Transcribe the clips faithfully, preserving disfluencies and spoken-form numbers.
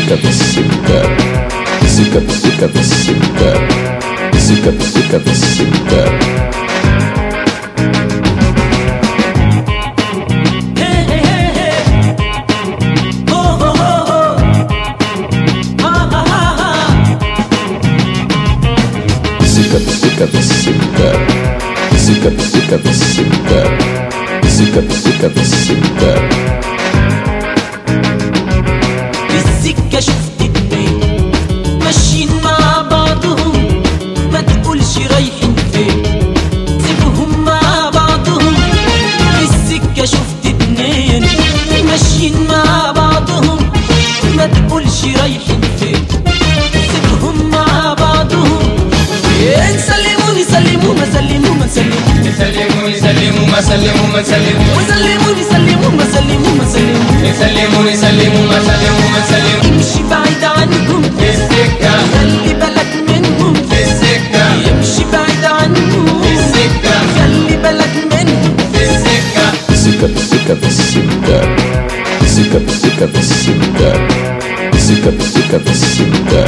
السكة في السكة السكة في السكة في السكة السكة في السكة في السكة. Sika sika sika sika sika sika sika sika. بالسكة شفت اتنين ماشيين مع بعضهم، ما تقولش رايحين فين، سيبهم مع بعضهم. بالسكة شفت اتنين ماشيين مع بعضهم، ما تقولش رايحين فين، سيبهم مع بعضهم. سلموني سلموا ما سلموا ما سلموا سلموني سلموا ما سلموا ما سلموا وسلموني سلموا ما سلموا ما سلموا سلموني سلموا ما سلموا ما سلموا. امشي بعيد عنهم في السكة، خلي بالك منهم في السكة، امشي بعيد عنهم في السكة، خلي بالك منهم في السكة. Sika sika sika sika sika sika sika sika sika.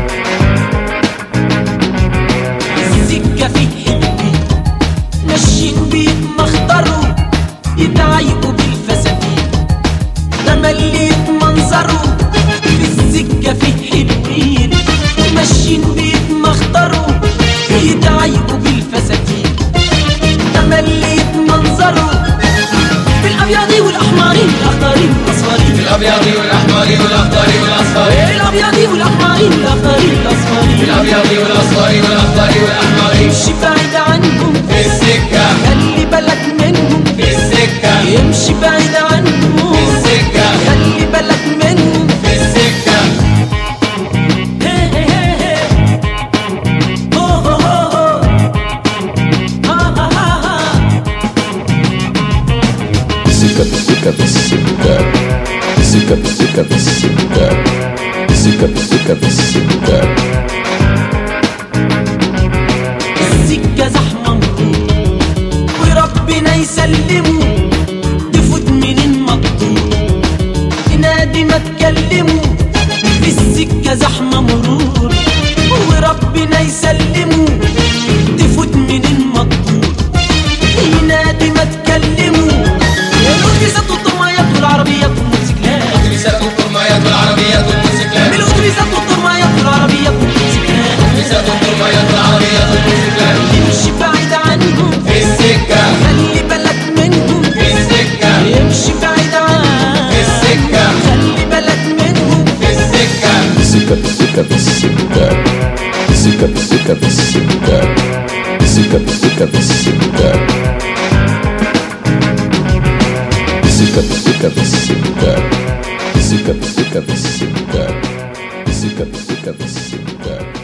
السكة في حلوين ماشيين بيتمخطروا، يتعايقوا بالفساتين تملي يتمنظروا. في السكة في حلوين ماشيين بيتمخطروا، يتعايقوا بالفساتين تملي يتمنظروا. في الأبيض والأحمر والأخضر والأصفر، في الأبيض والأحمر والأخضر والأصفر، الأبيض والأحمر والأخضر والأصفر، في الأبيض والأصفر والأخضر والأحمر. امشي بعيد عنهم في السكة، خلي بالك منهم في السكة، امشي بعيد عنهم في السكة، خلي بالك منهم في السكة. Sika sika sika sika sika sika sika sika sika. السكة زحمة مرور وربنا يسلمه، تفوت منين مقطوع تنادي ما تكلمه. في السكة زحمة مرور وربنا يسلمه، تفوت منين مقطوع ينادي ما تكلمه. الأتوبيسات والطرمايات والعربيات والموتوسيكلات، الأتوبيسات والطرمايات والعربيات والموتوسيكلات، الأتوبيسات والطرمايات والعربيات والموتوسيكلات، الأتوبيسات والطرمايات والعربيات والموتوسيكلات. امشي بعيد عنهم في السكة، خلي بالك منهم في السكة، امشي بعيد عنهم في السكة، خلي بالك منهم في السكة. Sika sika sika sika sika sika sika sika sika sika sika sika sika sika sika sika sika sika.